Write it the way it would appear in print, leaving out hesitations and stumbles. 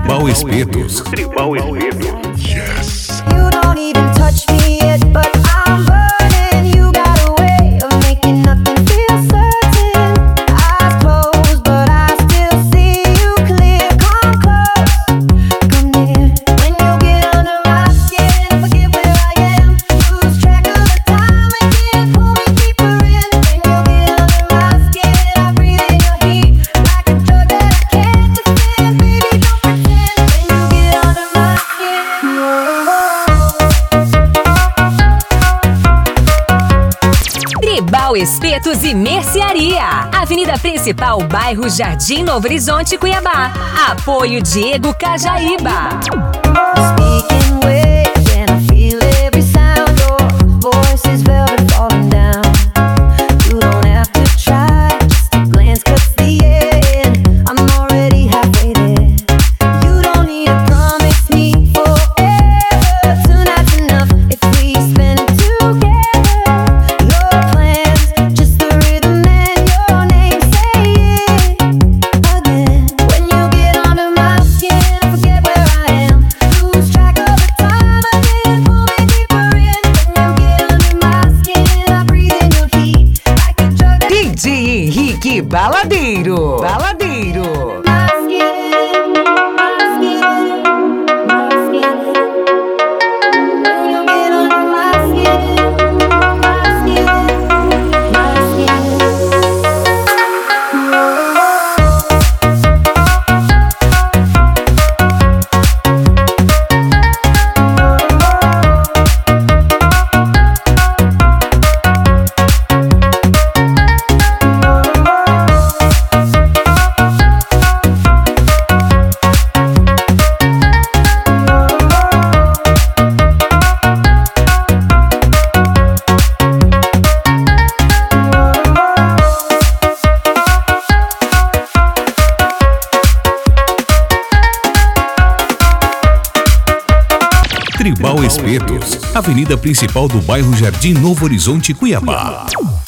Tribal Espetos. Tribal Espetos. Yes. You don't even touch me yet, but I'm burning. You got a way of making nothing feel certain. Eyes closed, but I still see you clear. Come close, come near. When you get under my skin, forget where I am. Lose track of the time again. Pull me deeper in. When you get under my skin, I breathe in your heat like a drug that I can't defend. Baby, don't pretend. When you get under my skin, Tribal Espetos e Mercearia. Avenida Principal, bairro Jardim Novo Horizonte, Cuiabá. Apoio Diego Cajaíba. speaking waves and I feel every sound. Your voice is velvet falling down. You don't have to try, just a glance cuts the air. I'm already halfway there. You don't need to promise me forever. Tonight's enough if we spend it together. No plans, just the rhythm and your name. Say it again. When you get under my skin, I forget where I am. Lose track of the time again. Pull me deeper in. When you get under my skin, I breathe in your heat like a drug that DJ Henrique Baladeiro. Baladeiro. my skin, my skin, my skin. When you get under my skin, my skin, my skin. Tribal Espetos. Avenida Principal do bairro Jardim Novo Horizonte, Cuiabá.